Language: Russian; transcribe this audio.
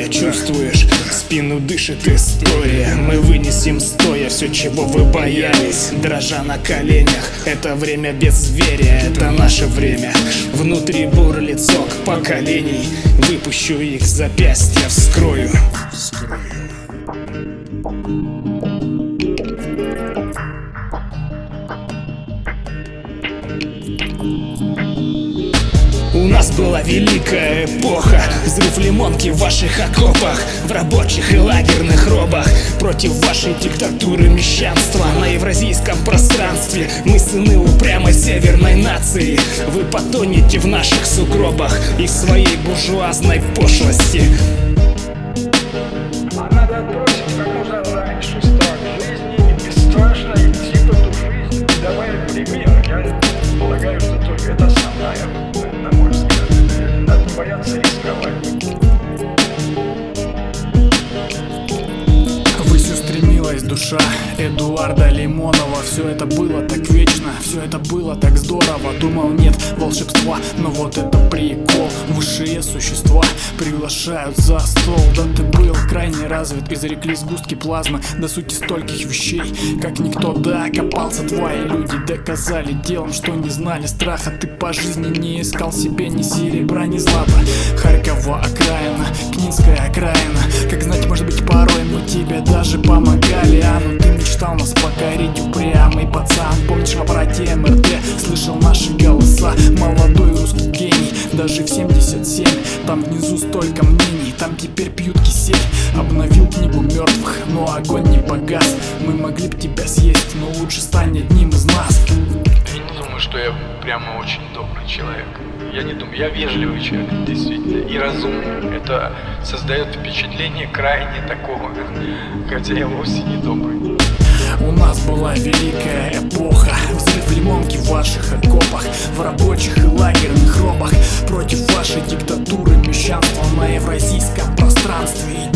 горе, чувствуешь, в спину дышит история. Мы вынесем стоя все, чего вы боялись, дрожа на коленях. Это время безверия, это наше время. Внутри бурлит сок поколений. Выпущу их запястья, вскрою. У нас была великая эпоха, взрыв лимонки в ваших окопах, в рабочих и лагерных робах. Против вашей диктатуры мещанства на евразийском пространстве. Мы сыны упрямой северной нации. Вы потонете в наших сугробах и в своей буржуазной пошлости. А надо отбросить как можно раньше страх жизни и бесстрашно идти в эту жизнь. И давай пример. Я полагаю, что только это основная, на мой взгляд. Надо не бояться рисковать. Ввысь устремилась душа Эдуарда Лимонова. Все это было так вечно, все это было так здорово. Думал, нет волшебства, но вот это прикол. Высшие существа приглашают за стол. Да ты был крайне развит, изрекли сгустки плазмы до сути стольких вещей, как никто докопался. Твои люди доказали делом, что не знали страха. Ты по жизни не искал себе ни серебра, ни злата. Харькова окраина, Книнская окраина. Как знать, может быть порой мы тебе даже помогали. А ну ты мечтал нас покорить, упрямый пацан. Помнишь, в аппарате МРТ слышал наши голоса. Молодой русский гений, даже в 77. Там внизу столько мнений, там теперь пьют кисель. Обновил книгу мертвых, но огонь не погас. Мы могли б тебя съесть, но лучше стань одним из нас. Я не думаю, что я прямо очень добрый человек. Я не думаю, я вежливый человек, действительно, и разумный. Это создает впечатление крайне такого, хотя я вовсе не добрый. У нас была великая эпоха, взрыв лимонки в ваших окопах, в рабочих и лагерных робах. Против вашей диктатуры мещанства на евразийском пространстве.